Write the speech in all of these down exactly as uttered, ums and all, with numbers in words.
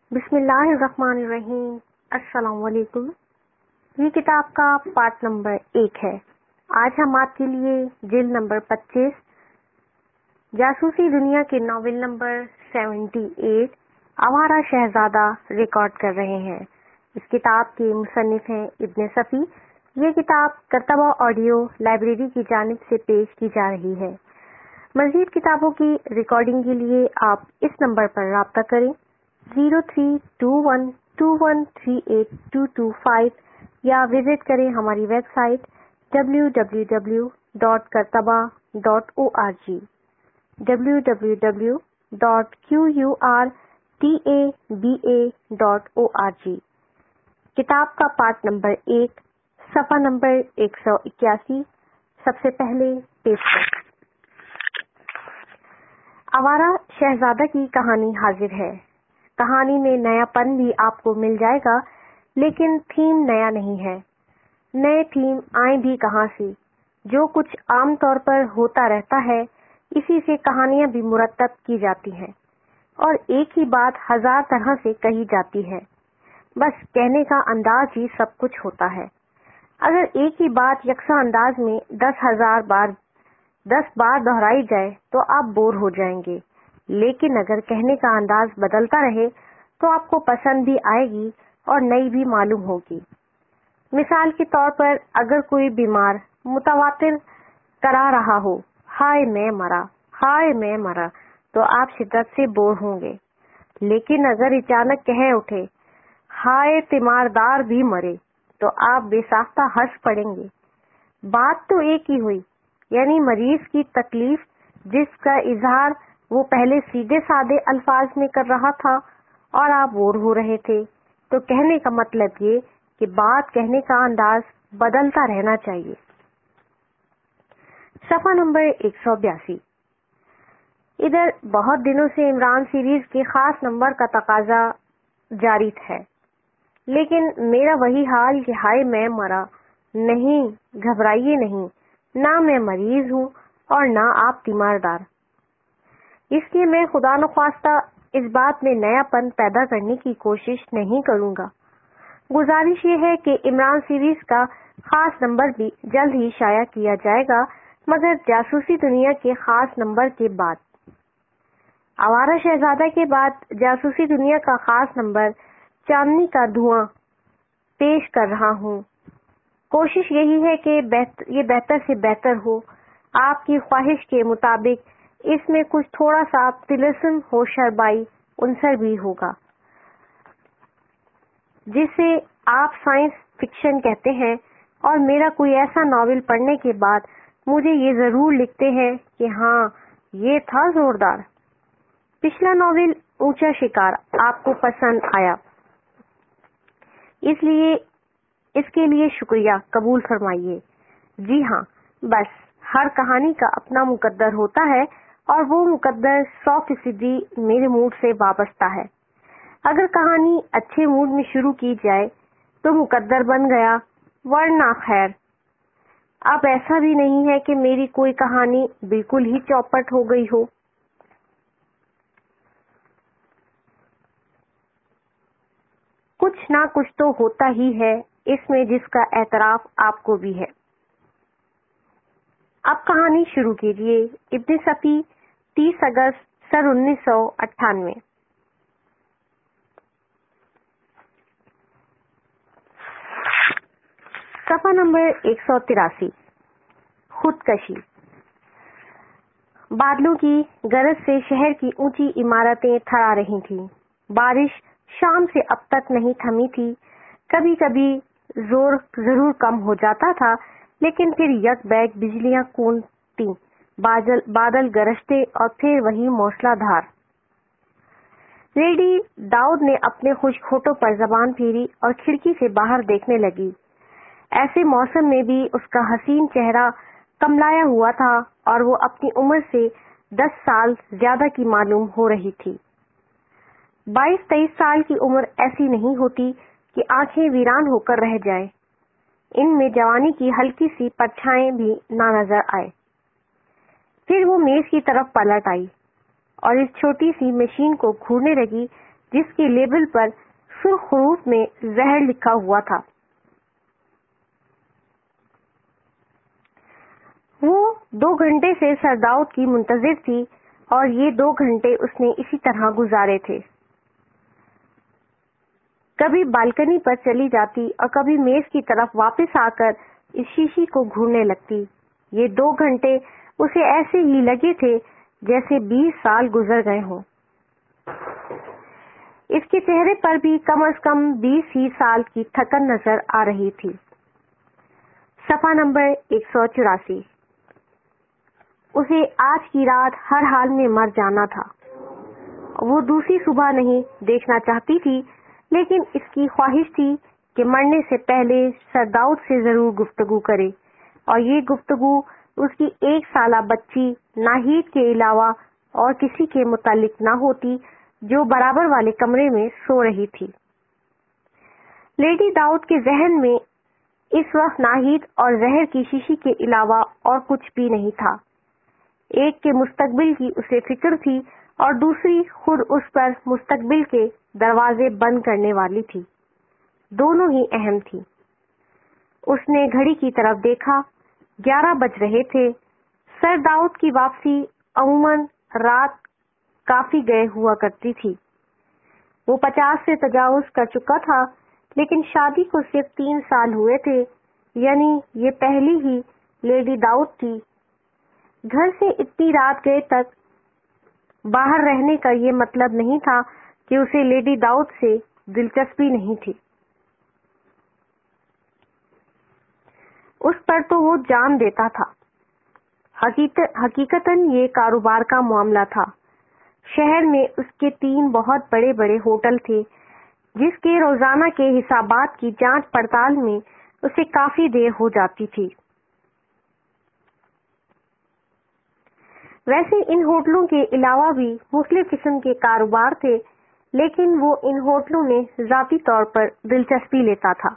بسم اللہ الرحمن الرحیم۔ السلام علیکم۔ یہ کتاب کا پارٹ نمبر ایک ہے۔ آج ہم آپ کے لیے جلد نمبر پچیس جاسوسی دنیا کے novel number seventy eight Awara Shehzada record کر رہے ہیں۔ اس کتاب کے مصنف ہیں ابن صفی۔ یہ کتاب کرتبہ آڈیو لائبریری کی جانب سے پیش کی جا رہی ہے۔ مزید کتابوں کی ریکارڈنگ کے لیے آپ اس نمبر پر رابطہ کریں zero three two one two one three eight two two five یا وزٹ کریں ہماری website W W W dot Qurtaba dot O R G W W W dot Q U R T A B A dot O R G. کتاب کا part number ایک صفحہ number ایک سو اکیاسی۔ سب سے پہلے پیش آوارہ شہزادہ کی کہانی حاضر ہے۔ کہانی میں نیا پن بھی آپ کو مل جائے گا، لیکن تھیم نیا نہیں ہے۔ نئے تھیم آئیں بھی کہاں سے؟ جو کچھ عام طور پر ہوتا رہتا ہے اسی سے کہانیاں بھی مرتب کی جاتی ہیں، اور ایک ہی بات ہزار طرح سے کہی جاتی ہے، بس کہنے کا انداز ہی سب کچھ ہوتا ہے۔ اگر ایک ہی بات یکساں انداز میں دس ہزار بار دس بار دہرائی جائے تو آپ بور ہو جائیں گے، لیکن اگر کہنے کا انداز بدلتا رہے تو آپ کو پسند بھی آئے گی اور نئی بھی معلوم ہوگی۔ مثال کے طور پر اگر کوئی بیمار متواتر کرا رہا ہو ہائے میں مرا ہائے میں مرا تو آپ شدت سے بور ہوں گے، لیکن اگر اچانک کہہ اٹھے ہائے تیماردار بھی مرے تو آپ بے ساختہ ہنس پڑیں گے۔ بات تو ایک ہی ہوئی، یعنی مریض کی تکلیف جس کا اظہار وہ پہلے سیدھے سادے الفاظ میں کر رہا تھا اور آپ بور ہو رہے تھے، تو کہنے کا مطلب یہ کہ بات کہنے کا انداز بدلتا رہنا چاہیے۔ صفحہ نمبر ایک سو بیاسی۔ ادھر بہت دنوں سے عمران سیریز کے خاص نمبر کا تقاضا جاری ہے، لیکن میرا وہی حال کہ ہائے میں مرا۔ نہیں، گھبرائیے نہیں، نہ میں مریض ہوں اور نہ آپ تیماردار۔ اس لیے میں خدا نخواستہ اس بات میں نیا پن پیدا کرنے کی کوشش نہیں کروں گا۔ گزارش یہ ہے کہ عمران سیریز کا خاص نمبر بھی جلد ہی شائع کیا جائے گا، مگر جاسوسی دنیا کے خاص نمبر کے بعد۔ آوارہ شہزادہ کے بعد جاسوسی دنیا کا خاص نمبر چاندنی کا دھواں پیش کر رہا ہوں۔ کوشش یہی ہے کہ یہ بہتر سے بہتر ہو۔ آپ کی خواہش کے مطابق اس میں کچھ تھوڑا سا طلسم ہوشربائی عنصر بھی ہوگا، جسے آپ سائنس فکشن کہتے ہیں، اور میرا کوئی ایسا ناول پڑھنے کے بعد مجھے یہ ضرور لکھتے ہیں کہ ہاں یہ تھا زوردار۔ پچھلا ناول اونچا شکار آپ کو پسند آیا، اس لیے اس کے لیے شکریہ قبول فرمائیے۔ جی ہاں، بس ہر کہانی کا اپنا مقدر ہوتا ہے، اور وہ مقدر سو فیصدی میرے موڈ سے وابستہ ہے۔ اگر کہانی اچھے موڈ میں شروع کی جائے تو مقدر بن گیا، ورنہ خیر۔ اب ایسا بھی نہیں ہے کہ میری کوئی کہانی بالکل ہی چوپٹ ہو گئی ہو۔ کچھ نہ کچھ تو ہوتا ہی ہے اس میں، جس کا اعتراف آپ کو بھی ہے۔ اب کہانی شروع کیجیے۔ ابن صفی، تیس اگست سن انیس سو اٹھانوے۔ صفحہ نمبر ایک سو تراسی۔ خودکشی۔ بادلوں کی گرج سے شہر کی اونچی عمارتیں تھرا رہی تھیں۔ بارش شام سے اب تک نہیں تھمی تھی۔ کبھی کبھی زور ضرور کم ہو جاتا تھا، لیکن پھر یک بیک بجلیاں کونپتیں، بادل بادل گرجتے اور پھر وہی موسلا دھار۔ لیڈی داؤد نے اپنے خشک ہونٹوں پر زبان پھیری اور کھڑکی سے باہر دیکھنے لگی۔ ایسے موسم میں بھی اس کا حسین چہرہ کملایا ہوا تھا اور وہ اپنی عمر سے دس سال زیادہ کی معلوم ہو رہی تھی۔ بائیس تیئیس سال کی عمر ایسی نہیں ہوتی کہ آنکھیں ویران ہو کر رہ جائیں، ان میں جوانی کی ہلکی سی پرچھائیں بھی نہ نظر آئے۔ پھر وہ میز کی طرف پلٹ آئی اور اس چھوٹی سی مشین کو گھورنے لگی جس کے لیبل پر سرخ حروف میں زہر لکھا ہوا تھا۔ وہ دو گھنٹے سے سر داؤد کی منتظر تھی اور یہ دو گھنٹے اس نے اسی طرح گزارے تھے۔ کبھی بالکنی پر چلی جاتی اور کبھی میز کی طرف واپس آ کر اس شیشی کو گھورنے لگتی۔ یہ دو گھنٹے اسے ایسے ہی لگے تھے جیسے بیس سال گزر گئے ہوں۔ اس کے چہرے پر بھی کم از کم بیس ہی سال کی تھکن نظر آ رہی تھی۔ صفحہ نمبر ایک سو چوراسی۔ اسے آج کی رات ہر حال میں مر جانا تھا۔ وہ دوسری صبح نہیں دیکھنا چاہتی تھی، لیکن اس کی خواہش تھی کہ مرنے سے پہلے سر داؤد سے ضرور گفتگو کرے، اور یہ گفتگو اس کی ایک سالہ بچی ناہید کے علاوہ اور کسی کے متعلق نہ ہوتی جو برابر والے کمرے میں سو رہی تھی۔ لیڈی داؤد کے ذہن میں اس وقت ناہید اور زہر کی شیشی کے علاوہ اور کچھ بھی نہیں تھا۔ ایک کے مستقبل کی اسے فکر تھی اور دوسری خود اس پر مستقبل کے دروازے بند کرنے والی تھی۔ دونوں ہی اہم تھی۔ اس نے گھڑی کی طرف دیکھا، گیارہ بج رہے تھے۔ سر داؤد کی واپسی عموماً رات کافی گئے ہوا کرتی تھی۔ وہ پچاس سے تجاوز کر چکا تھا، لیکن شادی کو صرف تین سال ہوئے تھے، یعنی یہ پہلی ہی لیڈی داؤد تھی۔ گھر سے اتنی رات گئے تک باہر رہنے کا یہ مطلب نہیں تھا کہ اسے لیڈی داؤد سے دلچسپی نہیں تھی۔ اس پر تو وہ جان دیتا تھا۔ حقیقتاً یہ کاروبار کا معاملہ تھا۔ شہر میں اس کے تین بہت بڑے بڑے ہوٹل تھے، جس کے روزانہ کے حسابات کی جانچ پڑتال میں اسے کافی دیر ہو جاتی تھی۔ ویسے ان ہوٹلوں کے علاوہ بھی مختلف قسم کے کاروبار تھے، لیکن وہ ان ہوٹلوں میں ذاتی طور پر دلچسپی لیتا تھا۔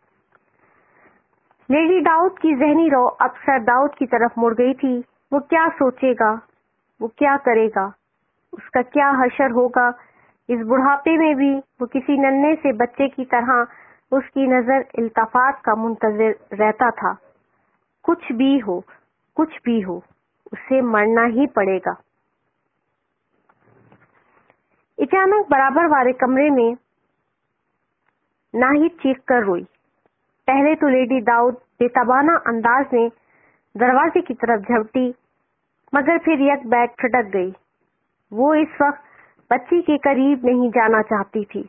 لیڈی داؤد کی ذہنی رو اب سر داؤد کی طرف مڑ گئی تھی۔ وہ کیا سوچے گا، وہ کیا کرے گا، اس کا کیا حشر ہوگا۔ اس بڑھاپے میں بھی وہ کسی ننھے سے بچے کی طرح اس کی نظر التفات کا منتظر رہتا تھا۔ کچھ بھی ہو، کچھ بھی ہو، اسے مرنا ہی پڑے گا۔ اچانک برابر والے کمرے میں ناہید چیخ کر روئی۔ پہلے تو لیڈی داؤد بے تابانہ انداز میں دروازے کی طرف جھپٹی، مگر پھر یک بیک ٹھٹک گئی۔ وہ اس وقت بچی کے قریب نہیں جانا چاہتی تھی۔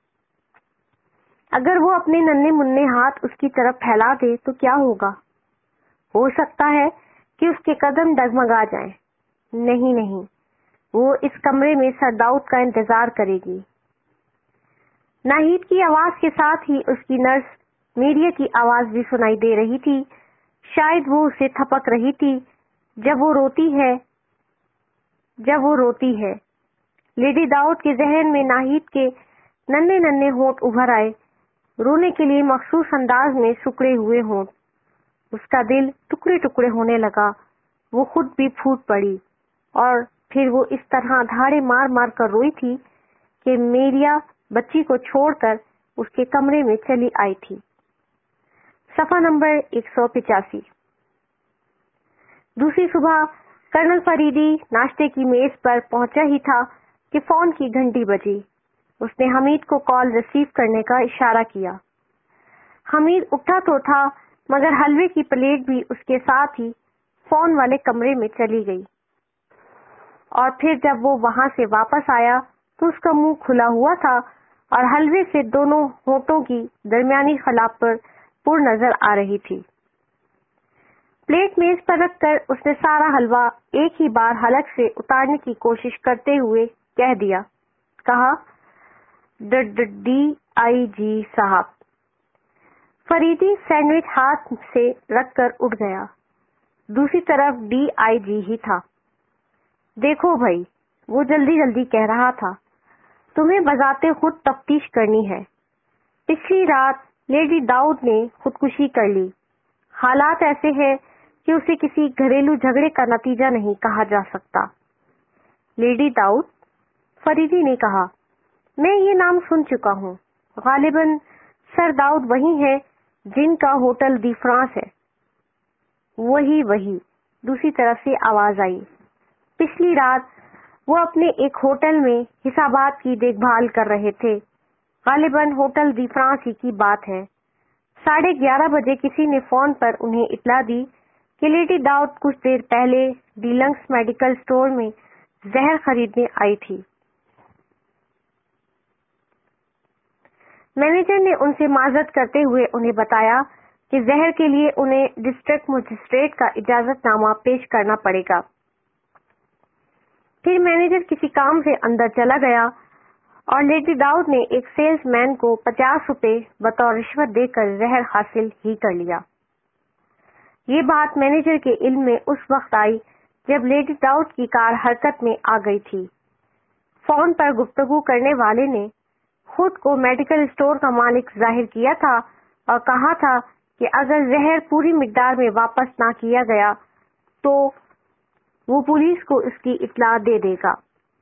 اگر وہ اپنے ننھے منھے ہاتھ اس کی طرف پھیلا دے تو کیا ہوگا؟ ہو سکتا ہے کہ اس کے قدم ڈگمگا جائیں۔ نہیں نہیں، وہ اس کمرے میں سر داؤد کا انتظار کرے گی۔ ناہید کی آواز کے ساتھ ہی اس کی نرس میڈیا کی آواز بھی سنائی دے رہی تھی۔ شاید وہ اسے تھپک رہی تھی۔ جب وہ روتی ہے جب وہ روتی ہے لیڈی داؤد کے ذہن میں ناہید کے ننھے ننھے ہونٹ ابھر آئے، رونے کے لیے مخصوص انداز میں سکڑے ہوئے ہونٹ۔ اس کا دل ٹکڑے ٹکڑے ہونے لگا۔ وہ خود بھی پھوٹ پڑی، اور پھر وہ اس طرح دھاڑے مار مار کر روئی تھی کہ میریا بچی کو چھوڑ کر اس کے کمرے میں چلی آئی تھی۔ صفحہ نمبر ایک سو پچاسی۔ دوسری صبح کرنل فریدی ناشتے کی میز پر پہنچا ہی تھا کہ فون کی گھنٹی بجی۔ اس نے حمید کو کال ریسیو کرنے کا اشارہ کیا۔ حمید اٹھا تو تھا، مگر حلوے کی پلیٹ بھی اس کے ساتھ ہی فون والے کمرے میں چلی گئی، اور پھر جب وہ وہاں سے واپس آیا تو اس کا منہ کھلا ہوا تھا اور حلوے سے دونوں ہونٹوں کی درمیانی خلا پر پر نظر آ رہی تھی۔ پلیٹ میز پر رکھ کر اس نے سارا حلوہ ایک ہی بار حلق سے اتارنے کی کوشش کرتے ہوئے کہہ دیا کہا ڈی آئی جی صاحب۔ فریدی سینڈوچ ہاتھ سے رکھ کر اٹھ گیا۔ دوسری طرف ڈی آئی جی ہی تھا۔ دیکھو بھائی، وہ جلدی جلدی کہہ رہا تھا، تمہیں بذات خود تفتیش کرنی ہے۔ پچھلی رات لیڈی داؤد نے خودکشی کر لی۔ حالات ایسے ہیں کہ اسے کسی گھریلو جھگڑے کا نتیجہ نہیں کہا جا سکتا۔ لیڈی داؤد، فریدی نے کہا، میں یہ نام سن چکا ہوں، غالباً سر داؤد وہی ہے جن کا ہوٹل دی فرانس ہے۔ وہی وہی دوسری طرف سے آواز آئی۔ پچھلی رات وہ اپنے ایک ہوٹل میں حسابات کی دیکھ بھال کر رہے تھے، غالباً ہوٹل دی فرانس ہی کی بات ہے۔ ساڑھے گیارہ بجے کسی نے فون پر انہیں اطلاع دی کہ لیڈی داؤد کچھ دیر پہلے ڈیلنگس میڈیکل اسٹور میں زہر خریدنے آئی تھی۔ مینیجر نے ان سے معذرت کرتے ہوئے انہیں بتایا کہ زہر کے لیے انہیں ڈسٹرکٹ مجسٹریٹ کا اجازت نامہ پیش کرنا پڑے گا۔ پھر مینیجر کسی کام سے اندر چلا گیا اور لیڈی داؤد نے ایک سیلز مین کو پچاس روپے بطور رشوت دے کر زہر حاصل ہی کر لیا۔ یہ بات مینیجر کے علم میں اس وقت آئی جب لیڈی داؤد کی کار حرکت میں آ گئی تھی۔ فون پر گفتگو کرنے والے نے خود کو میڈیکل اسٹور کا مالک ظاہر کیا تھا اور کہا تھا کہ اگر زہر پوری مقدار میں واپس نہ کیا گیا تو وہ پولیس کو اس کی اطلاع دے دے گا۔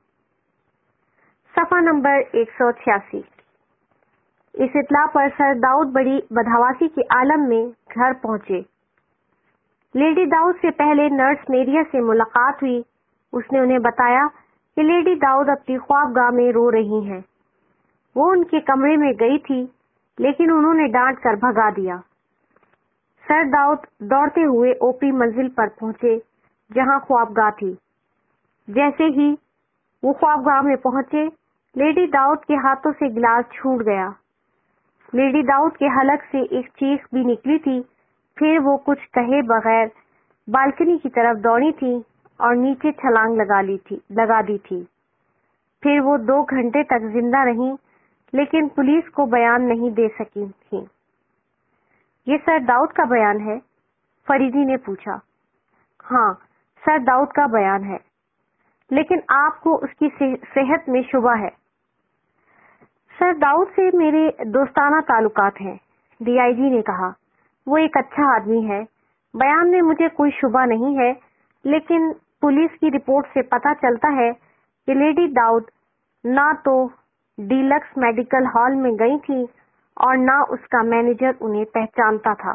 صفحہ نمبر ایک سو چھیاسی۔ اس اطلاع پر سر داؤد بڑی بدحواسی کے عالم میں گھر پہنچے۔ لیڈی داؤد سے پہلے نرس میریا سے ملاقات ہوئی۔ اس نے انہیں بتایا کہ لیڈی داؤد اپنی خوابگاہ میں رو رہی ہیں۔ وہ ان کے کمرے میں گئی تھی لیکن انہوں نے ڈانٹ کر بھگا دیا۔ سر داؤد دوڑتے ہوئے اوپری منزل پر پہنچے جہاں خوابگاہ تھی۔ جیسے ہی وہ خوابگاہ میں پہنچے، لیڈی داؤد کے ہاتھوں سے گلاس چھوٹ گیا۔ لیڈی داؤد کے حلق سے ایک چیخ بھی نکلی تھی، پھر وہ کچھ کہے بغیر بالکنی کی طرف دوڑی تھی اور نیچے چھلانگ لگا لی تھی لگا دی تھی۔ پھر وہ دو گھنٹے تک زندہ رہیں لیکن پولیس کو بیان نہیں دے سکی تھی۔ یہ سر داؤد کا بیان ہے؟ فریدی نے پوچھا۔ ہاں، سر داؤد کا بیان ہے، لیکن آپ کو اس کی صحت میں شبہ ہے۔ سر داؤد سے میرے دوستانہ تعلقات ہیں، ڈی آئی جی نے کہا۔ وہ ایک اچھا آدمی ہے، بیان میں مجھے کوئی شبہ نہیں ہے، لیکن پولیس کی رپورٹ سے پتہ چلتا ہے کہ لیڈی داؤد نہ تو ڈیلکس میڈیکل ہال میں گئی تھی اور نہ اس کا مینیجر انہیں پہچانتا تھا۔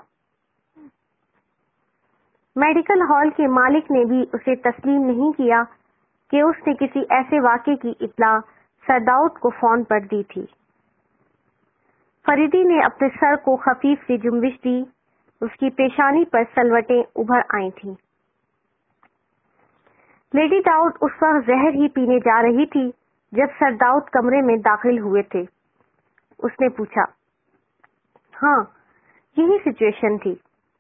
میڈیکل ہال کے مالک نے بھی اسے تسلیم نہیں کیا کہ اس نے کسی ایسے واقعے کی اطلاع سر داؤد کو فون پر دی تھی۔ فریدی نے اپنے سر کو خفیف سی جنبش دی، اس کی پیشانی پر سلوٹیں ابھر آئی تھیں۔ لیڈی داؤد اس وقت زہر ہی پینے جا رہی تھی جب سر داؤد کمرے میں داخل ہوئے تھے۔ اس نے پوچھا۔ ہاں، یہی سچویشن تھی،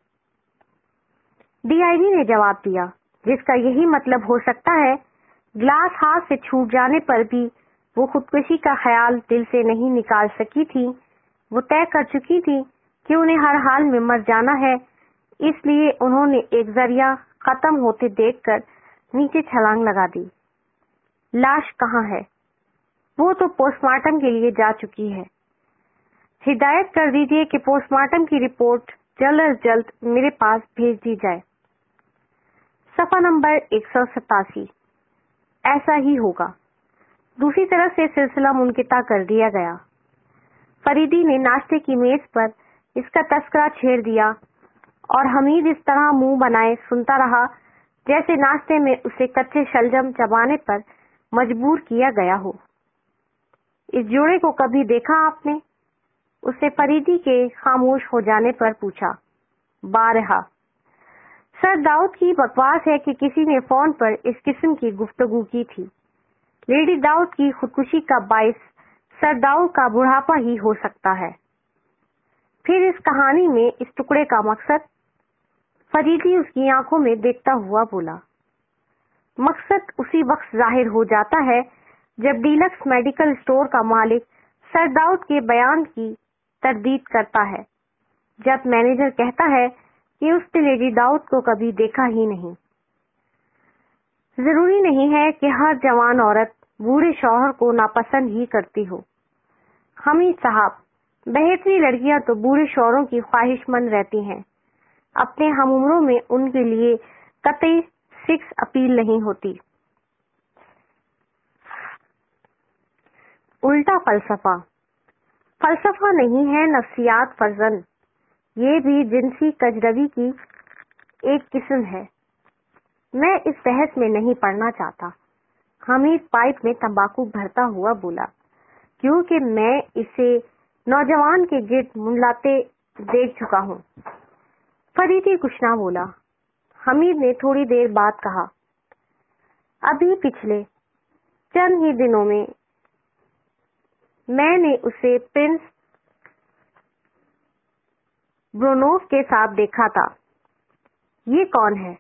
ڈی آئی جی نے جواب دیا، جس کا یہی مطلب ہو سکتا ہے گلاس ہاتھ سے چھوٹ جانے پر بھی وہ خودکشی کا خیال دل سے نہیں نکال سکی تھی۔ وہ طے کر چکی تھی کہ انہیں ہر حال میں مر جانا ہے، اس لیے انہوں نے ایک ذریعہ ختم ہوتے دیکھ کر نیچے چھلانگ لگا دی۔ لاش کہاں ہے؟ وہ تو پوسٹ مارٹم کے لیے جا چکی ہے۔ ہدایت کر دیجیے کہ پوسٹ مارٹم کی رپورٹ جلد از جلد میرے پاس بھیج دی جائے۔ صفحہ نمبر ایک سو ستاسی۔ ایسا ہی ہوگا۔ دوسری طرف سے سلسلہ منقطع کر دیا گیا۔ فریدی نے ناشتے کی میز پر اس کا تذکرہ چھیڑ دیا اور حمید اس طرح منہ بنائے سنتا رہا جیسے ناشتے میں اسے کچے شلجم چبانے پر مجبور کیا گیا ہو۔ اس جوڑے کو کبھی دیکھا آپ نے؟ اسے فریدی کے خاموش ہو جانے پر پوچھا۔ بارہا۔ سر داؤد کی بکواس ہے کہ کسی نے فون پر اس قسم کی گفتگو کی تھی۔ لیڈی داؤد کی خودکشی کا باعث سر داؤد کا بڑھاپا ہی ہو سکتا ہے۔ پھر اس کہانی میں اس ٹکڑے کا مقصد؟ فریدی اس کی آنکھوں میں دیکھتا ہوا بولا۔ مقصد اسی وقت ظاہر ہو جاتا ہے جب ڈیلکس میڈیکل اسٹور کا مالک سر داؤد کے بیان کی تردید کرتا ہے، جب مینیجر کہتا ہے کہ اس نے لیڈی داؤد کو کبھی دیکھا ہی نہیں۔ ضروری نہیں ہے کہ ہر جوان عورت بوڑھے شوہر کو ناپسند ہی کرتی ہو۔ حمید صاحب، بہتری لڑکیاں تو بوڑھے شوہروں کی خواہش مند رہتی ہیں، اپنے ہم عمروں میں ان کے لیے قطعی سیکس اپیل نہیں ہوتی۔ الٹا فلسفہ فلسفہ نہیں ہے نفسیات فرزن، یہ بھی جنسی کجروی کی ایک قسم ہے۔ میں اس بحث میں نہیں پڑھنا چاہتا، حمید پائپ میں تمباکو بھرتا ہوا بولا، کیونکہ میں اسے نوجوان کے گرد منڈلاتے دیکھ چکا ہوں۔ فریدی کچھ نہ بولا۔ حمید نے تھوڑی دیر بعد کہا، ابھی پچھلے چند ہی دنوں میں میں نے اسے پرنس برونوف کے ساتھ دیکھا تھا۔ یہ کون ہے؟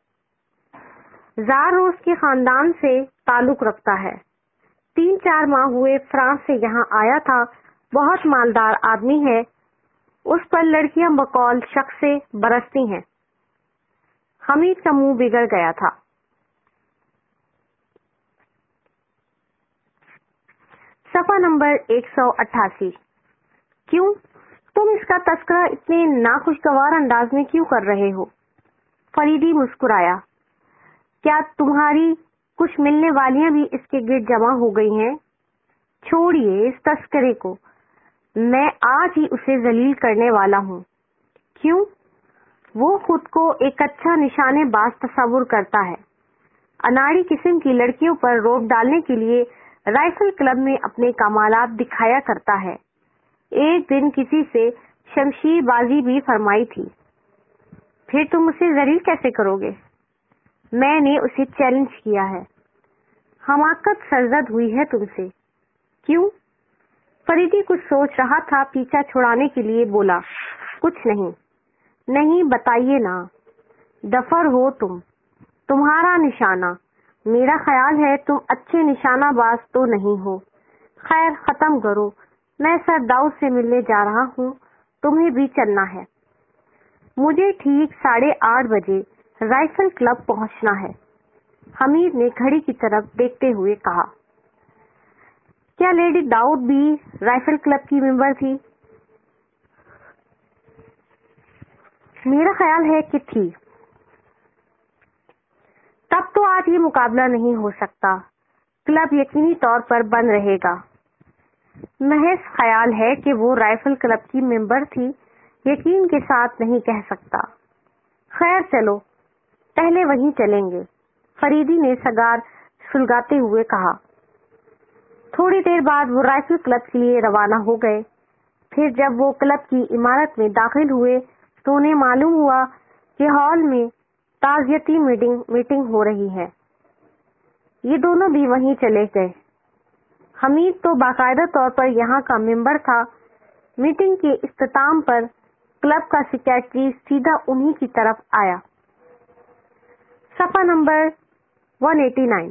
زار روس کے خاندان سے تعلق رکھتا ہے، تین چار ماہ ہوئے فرانس سے یہاں آیا تھا، بہت مالدار آدمی ہے، اس پر لڑکیاں بقول شخص سے برستی ہیں۔ حمید کا منہ بگڑ گیا تھا۔ صفحہ نمبر ایک سو اٹھاسی۔ کیوں تم اس کا تذکرہ اتنے ناخوشگوار انداز میں کیوں کر رہے ہو؟ فریدی مسکرایا۔ کیا تمہاری کچھ ملنے والیاں بھی اس کے گرد جمع ہو گئی ہیں؟ چھوڑیے اس تذکرے کو، میں آج ہی اسے ذلیل کرنے والا ہوں۔ کیوں؟ وہ خود کو ایک اچھا نشانے باز تصور کرتا ہے، اناڑی قسم کی لڑکیوں پر روب ڈالنے کے لیے رائفل کلب میں اپنے کمالات دکھایا کرتا ہے۔ ایک دن کسی سے شمشیر بازی بھی فرمائی تھی۔ پھر تم اسے ذلیل کیسے کرو گے؟ میں نے اسے چیلنج کیا ہے۔ حماقت سرزد ہوئی ہے تم سے۔ کیوں؟ فریدی کچھ سوچ رہا تھا، پیچھا چھڑانے کے لیے بولا، کچھ نہیں۔ نہیں بتائیے نا، دفر ہو تم، تمہارا نشانہ، میرا خیال ہے تم اچھے نشانہ باز تو نہیں ہو۔ خیر ختم کرو، میں سر داؤد سے ملنے جا رہا ہوں، تمہیں بھی چلنا ہے۔ مجھے ٹھیک ساڑھے آٹھ بجے رائفل کلب پہنچنا ہے۔ حمید نے گھڑی کی طرف دیکھتے ہوئے کہا، کیا لیڈی داؤد بھی رائفل کلب کی ممبر تھی؟ میرا خیال ہے کہ تھی۔ تب تو آج یہ مقابلہ نہیں ہو سکتا، کلب یقینی طور پر بند رہے گا۔ محض خیال ہے کہ وہ رائفل کلب کی ممبر تھی، یقین کے ساتھ نہیں کہہ سکتا۔ خیر چلو، پہلے وہیں چلیں گے، فریدی نے سگار سلگاتے ہوئے کہا۔ تھوڑی دیر بعد وہ رائفل کلب کے لیے روانہ ہو گئے۔ پھر جب وہ کلب کی عمارت میں داخل ہوئے تو انہیں معلوم ہوا کہ ہال میں تعزیتی میٹنگ میٹنگ ہو رہی ہے۔ یہ دونوں بھی وہیں چلے گئے۔ حمید تو باقاعدہ طور پر یہاں کا ممبر تھا۔ میٹنگ کے اختتام پر کلب کا سیکریٹری سیدھا انہی کی طرف آیا۔ صفحہ نمبر ایک سو ننانوے۔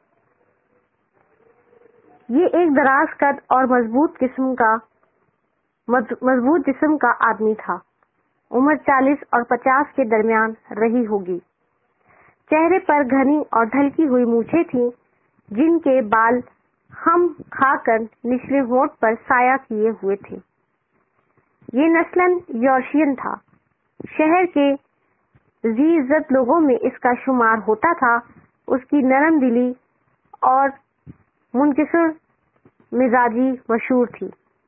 یہ ایک دراز قد اور مضبوط قسم کا مضبوط جسم کا آدمی تھا، عمر چالیس اور پچاس کے درمیان رہی ہوگی۔ چہرے پر گھنی اور ڈھلکی ہوئی مونچھیں تھیں، جن کے بال خم کھا کر نچلے ہونٹ پر سایہ کیے ہوئے تھے۔ یہ نسلاً یورشین تھا۔ شہر کے ذی عزت لوگوں میں اس کا شمار ہوتا تھا۔ اس کی نرم دلی اور منکسر مزاجی مشہور تھی۔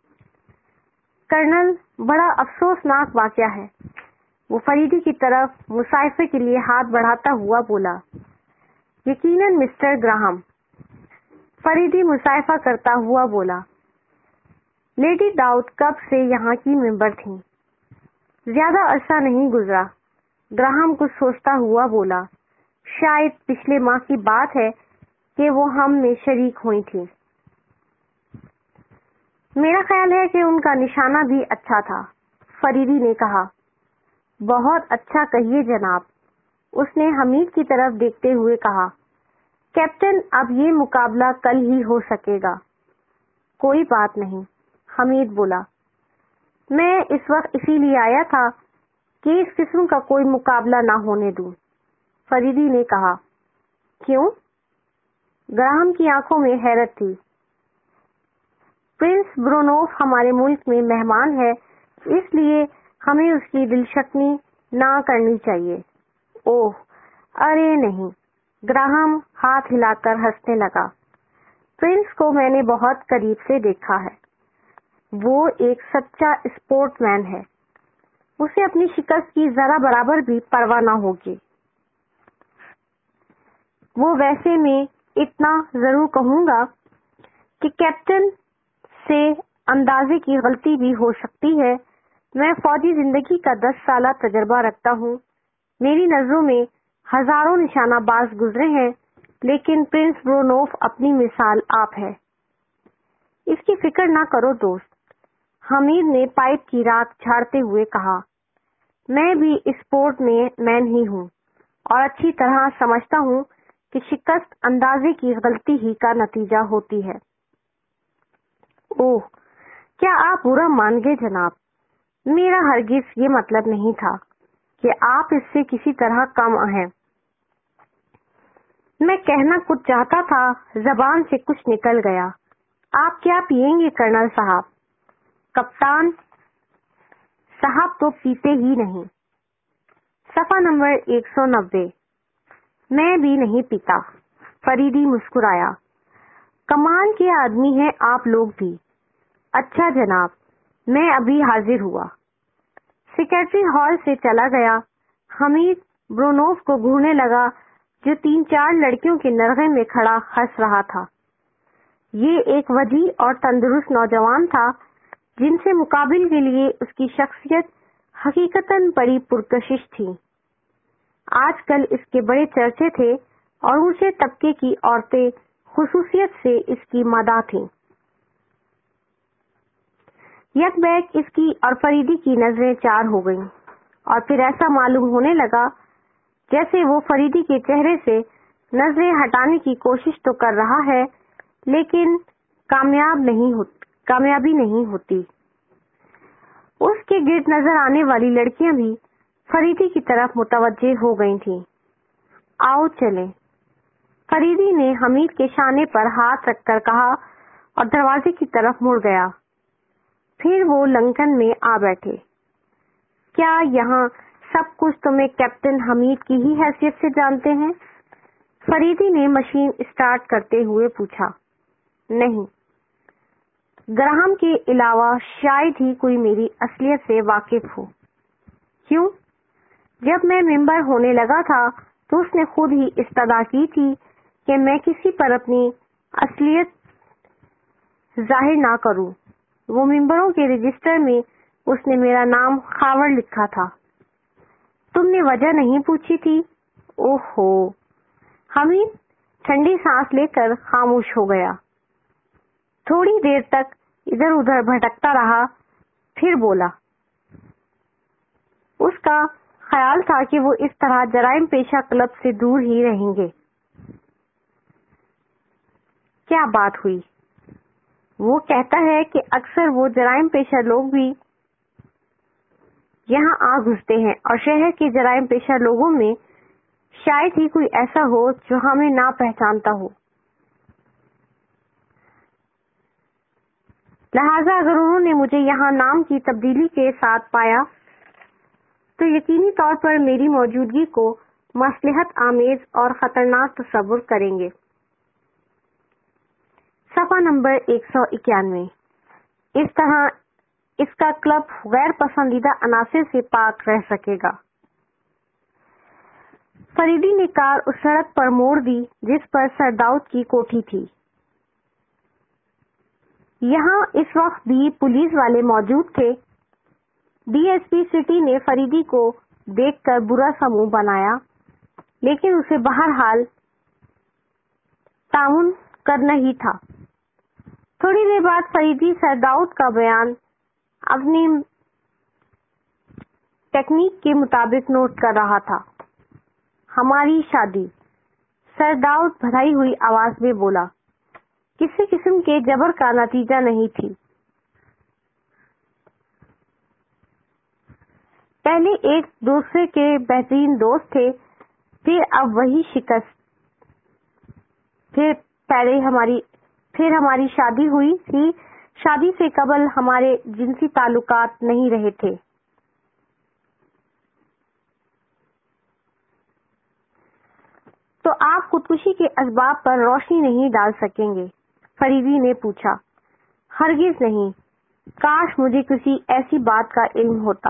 کرنل، بڑا افسوسناک واقعہ ہے، وہ فریدی کی طرف مصافحے کے لیے ہاتھ بڑھاتا ہوا بولا۔ یقیناً مسٹر گراہم، فریدی مصافحہ کرتا ہوا بولا۔ لیڈی داؤد کب سے یہاں کی ممبر تھیں؟ زیادہ عرصہ نہیں گزرا، گراہم کچھ سوچتا ہوا بولا۔ شاید پچھلے ماہ کی بات ہے کہ وہ ہم میں شریک ہوئی تھی۔ میرا خیال ہے کہ ان کا نشانہ بھی اچھا تھا، فریدی نے کہا۔ بہت اچھا کہیے جناب، اس نے حمید کی طرف دیکھتے ہوئے کہا۔ کیپٹن، اب یہ مقابلہ کل ہی ہو سکے گا۔ کوئی بات نہیں، حمید بولا۔ میں اس وقت اسی لیے آیا تھا کہ اس قسم کا کوئی مقابلہ نہ ہونے دوں، فریدی نے کہا۔ کیوں؟ گراہم کی آنکھوں میں حیرت تھی۔ پرنس برونوف ہمارے ملک میں مہمان ہے، اس لیے ہمیں اس کی دل شکنی نہ کرنی چاہیے۔ اوہ ارے نہیں، گراہم ہاتھ ہلا کر ہنسنے لگا۔ پرنس کو میں نے بہت قریب سے دیکھا ہے. وہ ایک سچا اسپورٹ مین ہے. اسے اپنی شکست کی ذرا برابر بھی پرواہ نہ ہوگی. وہ ویسے میں اتنا ضرور کہوں گا کہ کیپٹن سے اندازے کی غلطی بھی ہو سکتی ہے. میں فوجی زندگی کا دس سالہ تجربہ رکھتا ہوں. میری نظروں میں ہزاروں نشانہ باز گزرے ہیں، لیکن پرنس برونوف اپنی مثال آپ ہے. اس کی فکر نہ کرو دوست. حمید نے پائپ کی راکھ جھاڑتے ہوئے کہا. میں بھی اسپورٹ میں مین ہی ہوں اور اچھی طرح سمجھتا ہوں کہ شکست اندازے کی غلطی ہی کا نتیجہ ہوتی ہے. اوہ، کیا آپ برا مان گئے جناب؟ میرا ہرگز یہ مطلب نہیں تھا کہ آپ اس سے کسی طرح کم ہیں. میں کہنا کچھ چاہتا تھا، زبان سے کچھ نکل گیا. آپ کیا پئیں گے کرنل صاحب؟ کپتان صاحب تو پیتے ہی نہیں. صفحہ نمبر ایک سو نبے. میں بھی نہیں پیتا. فریدی مسکرایا. کمال کے آدمی ہیں آپ لوگ بھی. اچھا جناب، میں ابھی حاضر ہوا. سیکرٹری ہال سے چلا گیا. حمید برونوف کو گھورنے لگا جو تین چار لڑکیوں کے نرغے میں کھڑا ہنس رہا تھا. یہ ایک وجیح اور تندرست نوجوان تھا جن سے مقابل کے لیے اس کی شخصیت حقیقتاً بڑی پرکشش تھی. آج کل اس کے بڑے چرچے تھے اور اونچے طبقے کی عورتیں خصوصیت سے اس کی مداح تھیں. یک بیک اس کی اور فریدی کی نظریں چار ہو گئیں اور پھر ایسا معلوم ہونے لگا جیسے وہ فریدی کے چہرے سے نظریں ہٹانے کی کوشش تو کر رہا ہے لیکن کامیاب نہیں ہو کامیابی نہیں ہوتی. اس کے گرد نظر آنے والی لڑکیاں بھی فریدی کی طرف متوجہ ہو گئی تھیں. آؤ چلیں. فریدی نے حمید کے شانے پر ہاتھ رکھ کر کہا اور دروازے کی طرف مڑ گیا. پھر وہ لنکن میں آ بیٹھے. کیا یہاں سب کچھ تمہیں کیپٹن حمید کی ہی حیثیت سے جانتے ہیں؟ فریدی نے مشین اسٹارٹ کرتے ہوئے پوچھا. نہیں، گراہم کے علاوہ شاید ہی کوئی میری اصلیت سے واقف ہو. کیوں؟ جب میں ممبر ہونے لگا تھا تو اس نے خود ہی استدعا کی تھی کہ میں کسی پر اپنی اصلیت ظاہر نہ کروں. وہ ممبروں کے رجسٹر میں اس نے میرا نام خاور لکھا تھا. تم نے وجہ نہیں پوچھی تھی؟ اوہ ہو. حمید ٹھنڈی سانس لے کر خاموش ہو گیا. تھوڑی دیر تک ادھر ادھر بھٹکتا رہا، پھر بولا. اس کا خیال تھا کہ وہ اس طرح جرائم پیشہ کلب سے دور ہی رہیں گے. کیا بات ہوئی؟ وہ کہتا ہے کہ اکثر وہ جرائم پیشہ لوگ بھی یہاں آ گھستے ہیں اور شہر کے جرائم پیشہ لوگوں میں شاید ہی کوئی ایسا ہو جو ہمیں نہ پہچانتا ہو. لہذا اگر انہوں نے مجھے یہاں نام کی تبدیلی کے ساتھ پایا تو یقینی طور پر میری موجودگی کو مصلحت آمیز اور خطرناک تصور کریں گے. صفحہ نمبر ایک سو اکیانوے. اس طرح اس کا کلب غیر پسندیدہ عناصر سے پاک رہ سکے گا. فریدی نے کار اس سڑک پر موڑ دی جس پر سر داؤد کی کوٹھی تھی. یہاں اس وقت بھی پولیس والے موجود تھے. ڈی ایس پی سٹی نے فریدی کو دیکھ کر برا سا منہ بنایا لیکن اسے بہرحال تعاون کرنا ہی تھا. تھوڑی دیر بعد فریدی سر داؤد کا بیان اپنی ٹیکنیک کے مطابق نوٹ کر رہا تھا. ہماری شادی، سر داؤد بھرائی ہوئی آواز میں بولا، کسی قسم کے جبر کا نتیجہ نہیں تھی. پہلے ایک دوسرے کے بہترین دوست تھے، پھر اب وہی شکست، پھر پہلے ہماری پھر ہماری شادی ہوئی تھی. شادی سے قبل ہمارے جنسی تعلقات نہیں رہے تھے. تو آپ خودکشی کے اسباب پر روشنی نہیں ڈال سکیں گے. فریدی نے پوچھا۔ ہرگز نہیں، کاش مجھے کسی ایسی بات کا علم ہوتا۔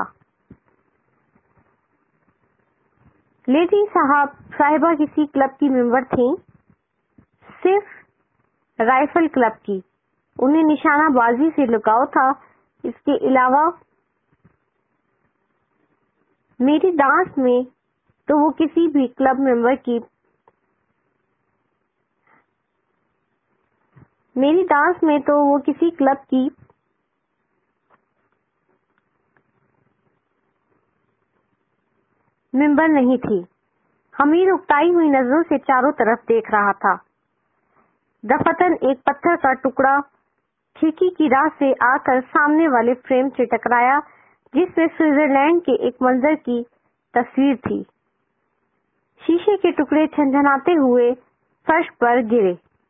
لیڈی صاحب صاحبہ کسی کلب کی ممبر تھیں؟ صرف رائفل کلب کی۔ انہیں نشانہ بازی سے لگاؤ تھا۔ اس کے علاوہ میری ڈانس میں تو وہ کسی بھی کلب ممبر کی میری ڈانس میں تو وہ کسی کلب کی ممبر نہیں تھی۔ حمید اکتائی ہوئی نظروں سے چاروں طرف دیکھ رہا تھا۔ دفتن ایک پتھر کا ٹکڑا کھڑکی کی راہ سے آ کر سامنے والے فریم سے ٹکرایا، جس میں سوئٹزرلینڈ کے ایک منظر کی تصویر تھی۔ شیشے کے ٹکڑے جھنجھناتے ہوئے فرش پر گرے۔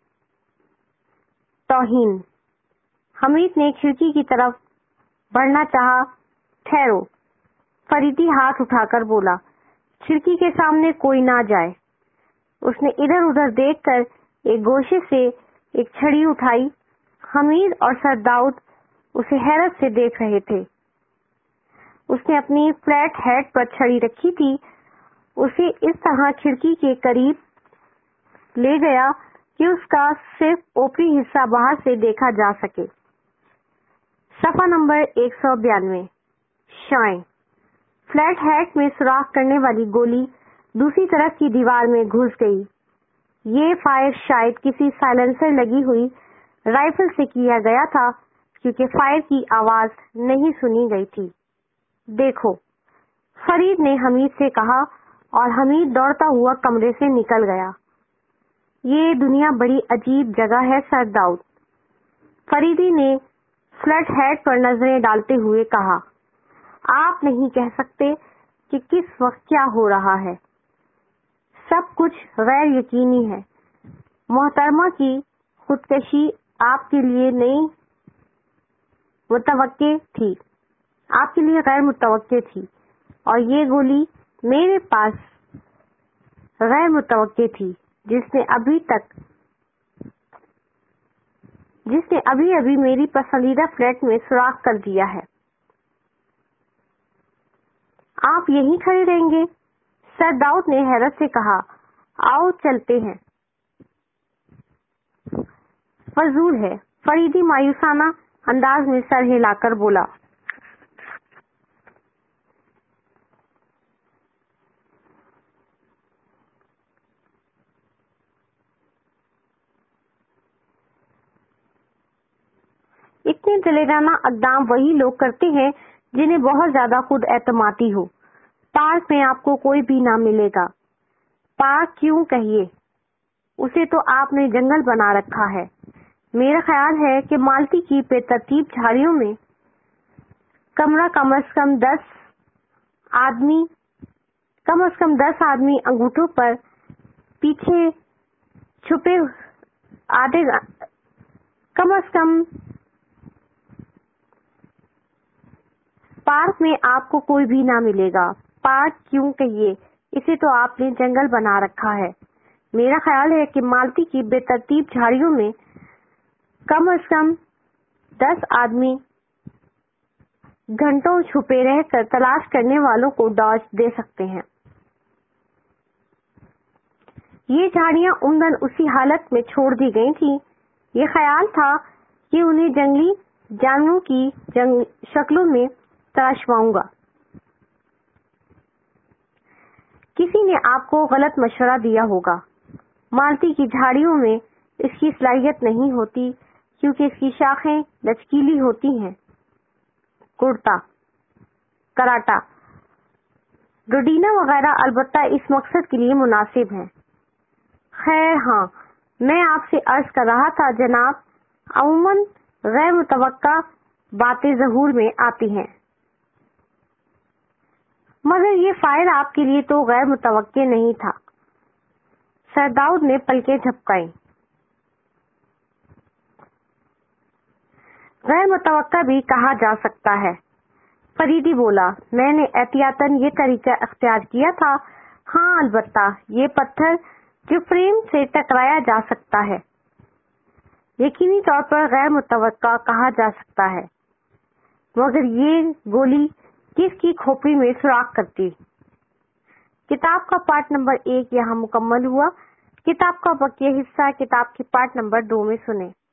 توہین۔ حمید نے کھڑکی کی طرف بڑھنا چاہا۔ ٹھہرو، فریدی ہاتھ اٹھا کر بولا۔ کھڑکی کے سامنے کوئی نہ جائے۔ اس نے ادھر ادھر دیکھ کر ایک گوشے سے ایک چھڑی اٹھائی۔ حمید اور سر داؤد اسے حیرت سے دیکھ رہے تھے۔ اس نے اپنی فلیٹ ہیڈ پر چھڑی رکھی تھی۔ اسے اس طرح کھڑکی کے قریب لے گیا کہ اس کا صرف اوپری حصہ باہر سے دیکھا جا سکے۔ صفحہ نمبر ایک سو بیانوے۔ شائیں۔ فلیٹ ہیڈ میں سوراخ کرنے والی گولی دوسری طرف کی دیوار میں گھس گئی۔ یہ فائر شاید کسی سائلنسر لگی ہوئی رائفل سے کیا گیا تھا، کیونکہ فائر کی آواز نہیں سنی گئی تھی۔ دیکھو، فرید نے حمید سے کہا اور حمید دوڑتا ہوا کمرے سے نکل گیا۔ یہ دنیا بڑی عجیب جگہ ہے سر داؤد، فریدی نے فلیٹ ہیڈ پر نظریں ڈالتے ہوئے کہا۔ آپ نہیں کہہ سکتے کہ کس وقت کیا ہو رہا ہے۔ سب کچھ غیر یقینی ہے۔ محترمہ کی خودکشی آپ کے لیے نہیں متوقع تھی، آپ کے لیے غیر متوقع تھی، اور یہ گولی میرے پاس غیر متوقع تھی، جس نے ابھی تک جس نے ابھی ابھی میری پسندیدہ فلیٹ میں سوراخ کر دیا ہے۔ آپ یہیں کھڑے رہیں گے؟ سر داؤد نے حیرت سے کہا۔ آؤ چلتے ہیں۔ فضول ہے، فریدی مایوسانہ انداز میں سر ہلا کر بولا۔ اتنے دلیرانہ اقدام وہی لوگ کرتے ہیں جنہیں بہت زیادہ خود اعتمادی ہو۔ پارک میں آپ کو کوئی بھی نہ ملے گا۔ پارک کیوں کہیے، اسے تو آپ نے جنگل بنا رکھا ہے۔ میرا خیال ہے کہ مالٹی کی بے ترتیب جھاڑیوں میں کمرہ کم از کم دس آدمی کم از کم دس آدمی انگوٹھوں پر پیچھے چھپے آدھے کم از کم پارک میں آپ کو کوئی بھی نہ ملے گا۔ پارک کیوں کہیے، اسے تو آپ نے جنگل بنا رکھا ہے۔ میرا خیال ہے کہ مالٹی کی بے ترتیب جھاڑیوں میں کم از کم دس آدمی گھنٹوں چھپے رہ کر تلاش کرنے والوں کو ڈاج دے سکتے ہیں۔ یہ جھاڑیاں عمدن اسی حالت میں چھوڑ دی گئی تھیں۔ یہ خیال تھا کہ انہیں جنگلی جانوروں کی جنگ شکلوں میں تراشواؤں گا۔ کسی نے آپ کو غلط مشورہ دیا ہوگا۔ مالٹی کی جھاڑیوں میں اس کی صلاحیت نہیں ہوتی، کیونکہ اس کی شاخیں لچکیلی ہوتی ہیں۔ کرتا، کراٹا، ڈوڈینا وغیرہ البتہ اس مقصد کے لیے مناسب ہیں۔ خیر ہاں، میں آپ سے عرض کر رہا تھا جناب، عموماً غیر متوقع باتیں ظہور میں آتی ہیں، مگر یہ فائر آپ کے لیے تو غیر متوقع نہیں تھا۔ سر داؤد نے پلکیں جھپکائیں۔ غیر متوقع بھی کہا جا سکتا ہے، فریدی بولا۔ میں نے احتیاطاً یہ طریقہ اختیار کیا تھا۔ ہاں، البتہ یہ پتھر جو فریم سے ٹکرایا جا سکتا ہے۔ یقینی طور پر غیر متوقع کہا جا سکتا ہے، مگر یہ گولی کس کی کھوپڑی میں سوراخ کرتی؟ کتاب کا پارٹ نمبر ایک یہاں مکمل ہوا۔ کتاب کا بقیہ حصہ کتاب کی پارٹ نمبر دو میں سنیں۔